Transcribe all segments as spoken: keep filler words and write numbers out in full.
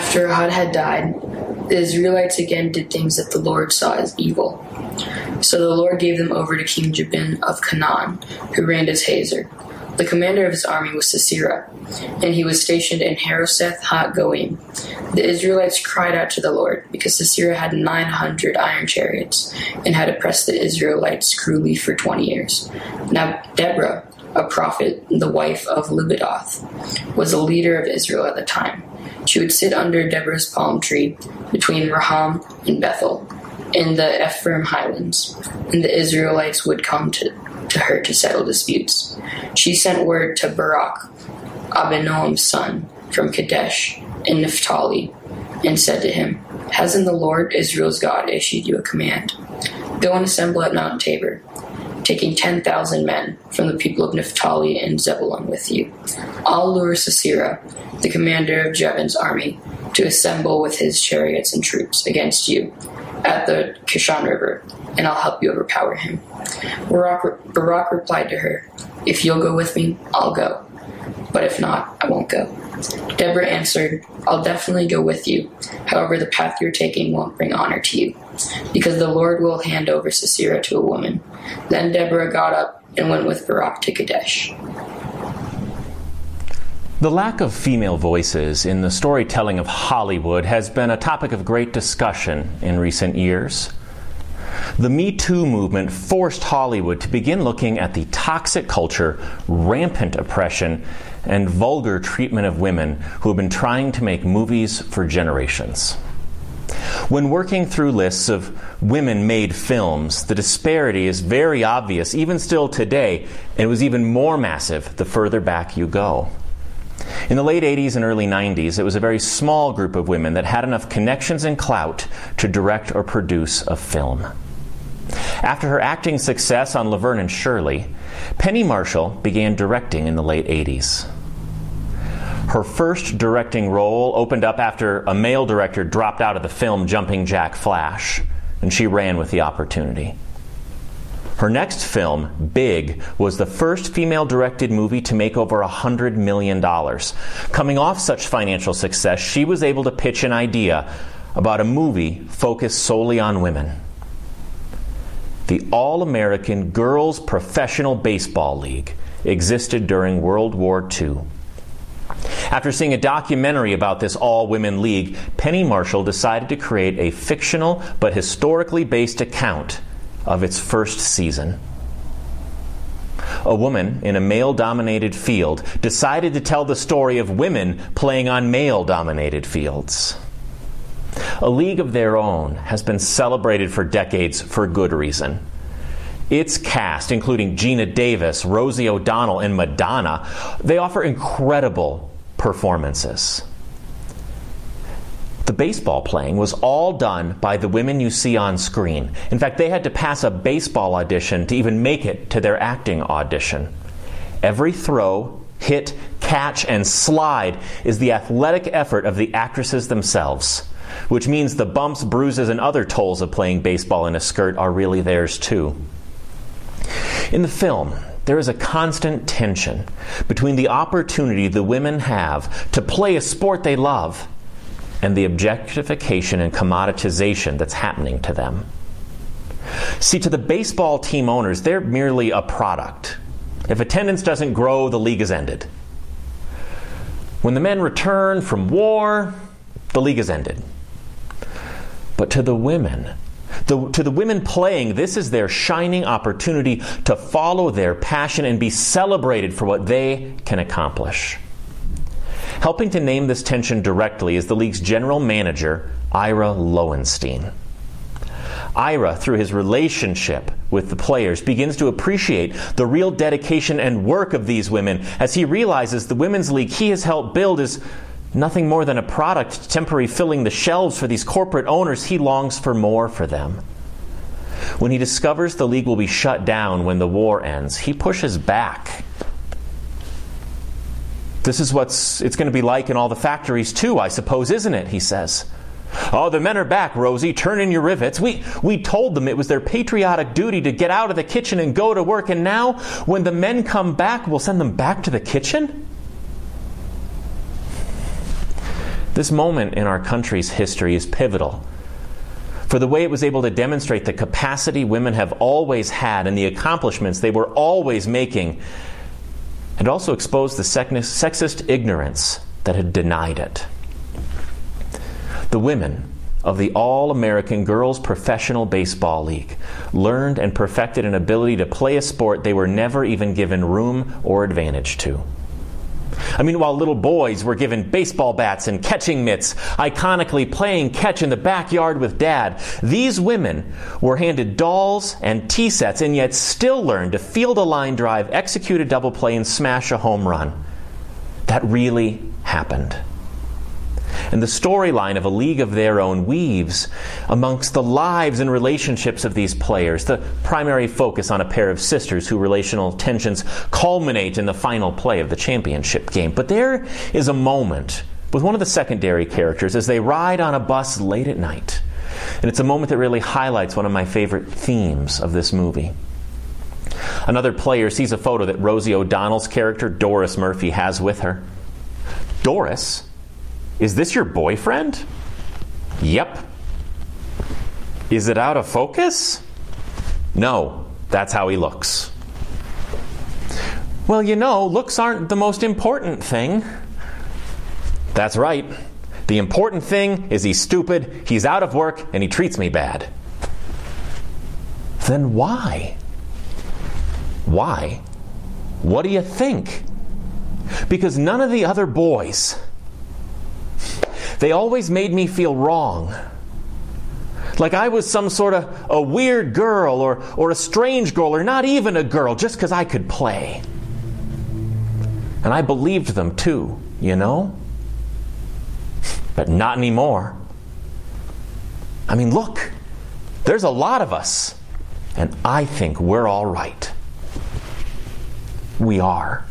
After Ehud had died, the Israelites again did things that the Lord saw as evil. So the Lord gave them over to King Jabin of Canaan, who reigned as Hazer. The commander of his army was Sisera, and he was stationed in Harosheth Ha-Goim. The Israelites cried out to the Lord, because Sisera had nine hundred iron chariots, and had oppressed the Israelites cruelly for twenty years. Now Deborah, a prophet, the wife of Libidoth, was a leader of Israel at the time. She would sit under Deborah's palm tree between Raham and Bethel in the Ephraim highlands, and the Israelites would come to, to her to settle disputes. She sent word to Barak, Abinoam's son, from Kadesh in Naphtali, and said to him, "Hasn't the Lord, Israel's God, issued you a command? Go and assemble at Mount Tabor, taking ten thousand men from the people of Naphtali and Zebulun with you. I'll lure Sisera, the commander of Jabin's army, to assemble with his chariots and troops against you at the Kishon River, and I'll help you overpower him." Barak, Barak replied to her, "If you'll go with me, I'll go. But if not, I won't go." Deborah answered, "I'll definitely go with you. However, the path you're taking won't bring honor to you, because the Lord will hand over Sisera to a woman." Then Deborah got up and went with Barak to Kadesh. The lack of female voices in the storytelling of Hollywood has been a topic of great discussion in recent years. The Me Too movement forced Hollywood to begin looking at the toxic culture, rampant oppression, and vulgar treatment of women who have been trying to make movies for generations. When working through lists of women-made films, the disparity is very obvious, even still today, and it was even more massive the further back you go. In the late eighties and early nineties, it was a very small group of women that had enough connections and clout to direct or produce a film. After her acting success on Laverne and Shirley, Penny Marshall began directing in the late eighties. Her first directing role opened up after a male director dropped out of the film Jumping Jack Flash, and she ran with the opportunity. Her next film, Big, was the first female-directed movie to make over one hundred million dollars. Coming off such financial success, she was able to pitch an idea about a movie focused solely on women. The All-American Girls Professional Baseball League existed during World War Two. After seeing a documentary about this all-women league, Penny Marshall decided to create a fictional but historically based account of its first season. A woman in a male-dominated field decided to tell the story of women playing on male-dominated fields. A League of Their Own has been celebrated for decades for good reason. Its cast, including Gina Davis, Rosie O'Donnell, and Madonna, they offer incredible performances. The baseball playing was all done by the women you see on screen. In fact, they had to pass a baseball audition to even make it to their acting audition. Every throw, hit, catch, and slide is the athletic effort of the actresses themselves, which means the bumps, bruises, and other tolls of playing baseball in a skirt are really theirs too. In the film, there is a constant tension between the opportunity the women have to play a sport they love and the objectification and commoditization that's happening to them. See, to the baseball team owners, they're merely a product. If attendance doesn't grow, the league is ended. When the men return from war, the league is ended. But to the women, the, to the women playing, this is their shining opportunity to follow their passion and be celebrated for what they can accomplish. Helping to name this tension directly is the league's general manager, Ira Lowenstein. Ira, through his relationship with the players, begins to appreciate the real dedication and work of these women as he realizes the women's league he has helped build is nothing more than a product temporarily filling the shelves for these corporate owners. He longs for more for them. When he discovers the league will be shut down when the war ends, he pushes back. "This is what it's going to be like in all the factories too, I suppose, isn't it?" he says. "Oh, the men are back, Rosie. Turn in your rivets. We, we told them it was their patriotic duty to get out of the kitchen and go to work, and now, when the men come back, we'll send them back to the kitchen?" This moment in our country's history is pivotal for the way it was able to demonstrate the capacity women have always had and the accomplishments they were always making, and also exposed the sexist ignorance that had denied it. The women of the All-American Girls Professional Baseball League learned and perfected an ability to play a sport they were never even given room or advantage to. I mean, while little boys were given baseball bats and catching mitts, iconically playing catch in the backyard with Dad, these women were handed dolls and tee sets and yet still learned to field a line drive, execute a double play, and smash a home run. That really happened. And the storyline of A League of Their Own weaves amongst the lives and relationships of these players, the primary focus on a pair of sisters whose relational tensions culminate in the final play of the championship game. But there is a moment with one of the secondary characters as they ride on a bus late at night. And it's a moment that really highlights one of my favorite themes of this movie. Another player sees a photo that Rosie O'Donnell's character, Doris Murphy, has with her. Doris? Is this your boyfriend? Yep. Is it out of focus? No, that's how he looks. Well, you know, looks aren't the most important thing. That's right. The important thing is he's stupid, he's out of work, and he treats me bad. Then why? Why? What do you think? Because none of the other boys, they always made me feel wrong. Like I was some sort of a weird girl or, or a strange girl or not even a girl just because I could play. And I believed them too, you know? But not anymore. I mean, look, there's a lot of us, and I think we're all right. We are.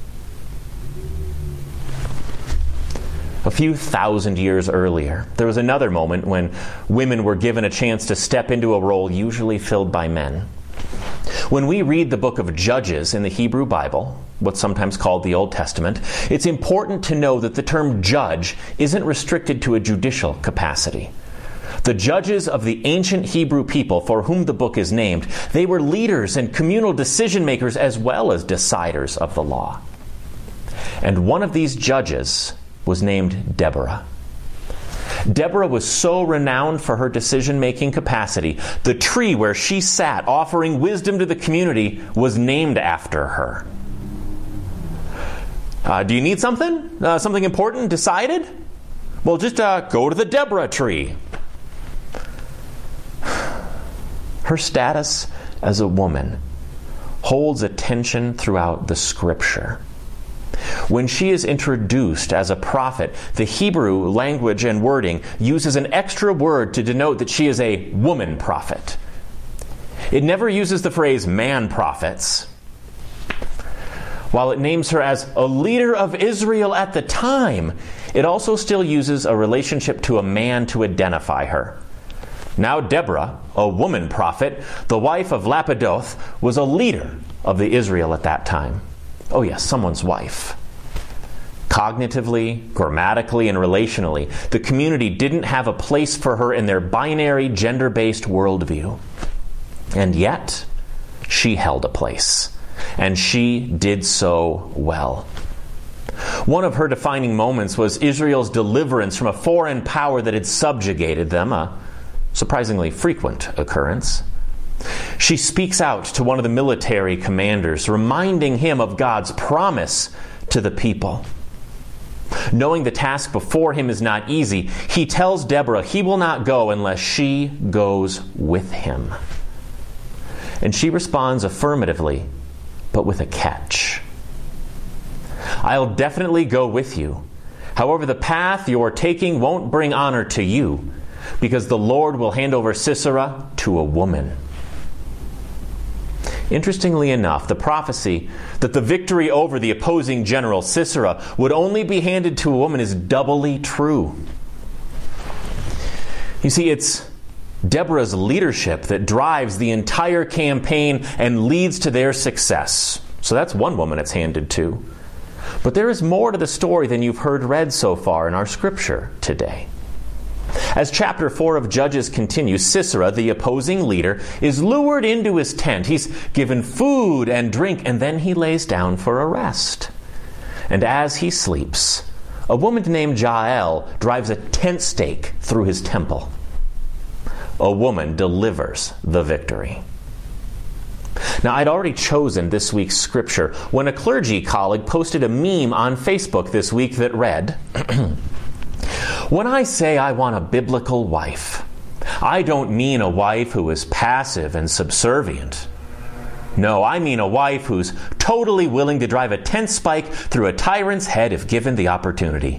A few thousand years earlier, there was another moment when women were given a chance to step into a role usually filled by men. When we read the book of Judges in the Hebrew Bible, what's sometimes called the Old Testament, it's important to know that the term judge isn't restricted to a judicial capacity. The judges of the ancient Hebrew people for whom the book is named, they were leaders and communal decision makers as well as deciders of the law. And one of these judges was named Deborah. Deborah was so renowned for her decision-making capacity, the tree where she sat offering wisdom to the community was named after her. Uh, do you need something? Uh, something important decided? Well, just uh, go to the Deborah tree. Her status as a woman holds attention throughout the Scripture. When she is introduced as a prophet, the Hebrew language and wording uses an extra word to denote that she is a woman prophet. It never uses the phrase man prophets. While it names her as a leader of Israel at the time, it also still uses a relationship to a man to identify her. Now Deborah, a woman prophet, the wife of Lapidoth, was a leader of the Israel at that time. Oh yes, someone's wife. Cognitively, grammatically, and relationally, the community didn't have a place for her in their binary, gender-based worldview. And yet, she held a place. And she did so well. One of her defining moments was Israel's deliverance from a foreign power that had subjugated them, a surprisingly frequent occurrence. She speaks out to one of the military commanders, reminding him of God's promise to the people. Knowing the task before him is not easy, he tells Deborah he will not go unless she goes with him. And she responds affirmatively, but with a catch. I'll definitely go with you. However, the path you're taking won't bring honor to you, because the Lord will hand over Sisera to a woman. Interestingly enough, the prophecy that the victory over the opposing general Sisera would only be handed to a woman is doubly true. You see, it's Deborah's leadership that drives the entire campaign and leads to their success. So that's one woman it's handed to. But there is more to the story than you've heard read so far in our scripture today. As chapter four of Judges continues, Sisera, the opposing leader, is lured into his tent. He's given food and drink, and then he lays down for a rest. And as he sleeps, a woman named Jael drives a tent stake through his temple. A woman delivers the victory. Now, I'd already chosen this week's scripture when a clergy colleague posted a meme on Facebook this week that read, "When I say I want a biblical wife, I don't mean a wife who is passive and subservient. No, I mean a wife who's totally willing to drive a tent spike through a tyrant's head if given the opportunity."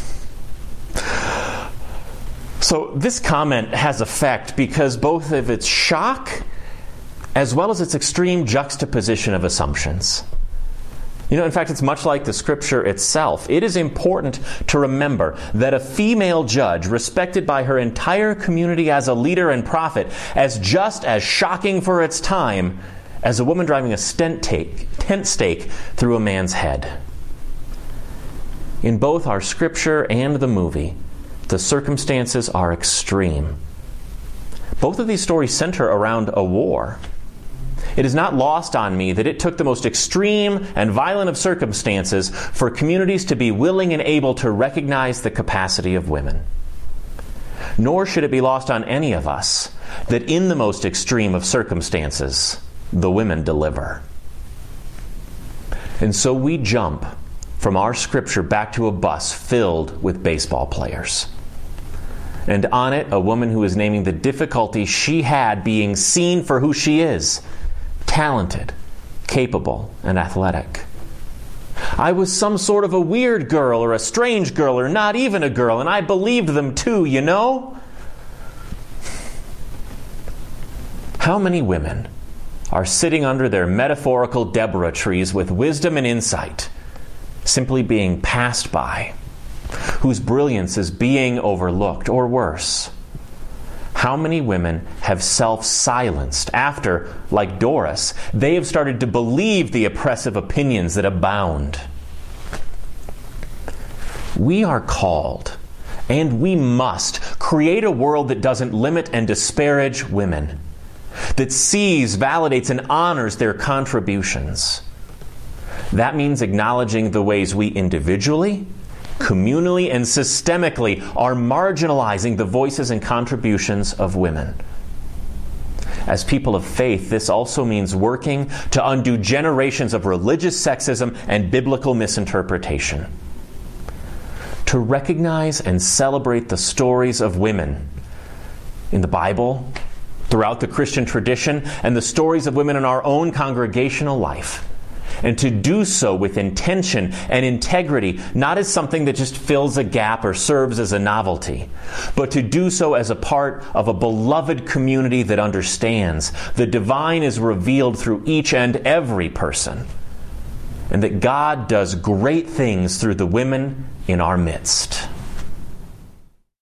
So this comment has effect because both of its shock as well as its extreme juxtaposition of assumptions. You know, in fact, it's much like the scripture itself. It is important to remember that a female judge, respected by her entire community as a leader and prophet, as just as shocking for its time as a woman driving a tent stake through a man's head. In both our scripture and the movie, the circumstances are extreme. Both of these stories center around a war. It is not lost on me that it took the most extreme and violent of circumstances for communities to be willing and able to recognize the capacity of women. Nor should it be lost on any of us that in the most extreme of circumstances, the women deliver. And so we jump from our scripture back to a bus filled with baseball players. And on it, a woman who is naming the difficulty she had being seen for who she is, talented, capable, and athletic. I was some sort of a weird girl or a strange girl or not even a girl, and I believed them too, you know? How many women are sitting under their metaphorical Deborah trees with wisdom and insight, simply being passed by, whose brilliance is being overlooked, or worse? How many women have self-silenced after, like Doris, they have started to believe the oppressive opinions that abound? We are called, and we must, create a world that doesn't limit and disparage women, that sees, validates, and honors their contributions. That means acknowledging the ways we individually, communally, and systemically are marginalizing the voices and contributions of women. As people of faith, this also means working to undo generations of religious sexism and biblical misinterpretation. To recognize and celebrate the stories of women in the Bible, throughout the Christian tradition, and the stories of women in our own congregational life. And to do so with intention and integrity, not as something that just fills a gap or serves as a novelty, but to do so as a part of a beloved community that understands the divine is revealed through each and every person, and that God does great things through the women in our midst.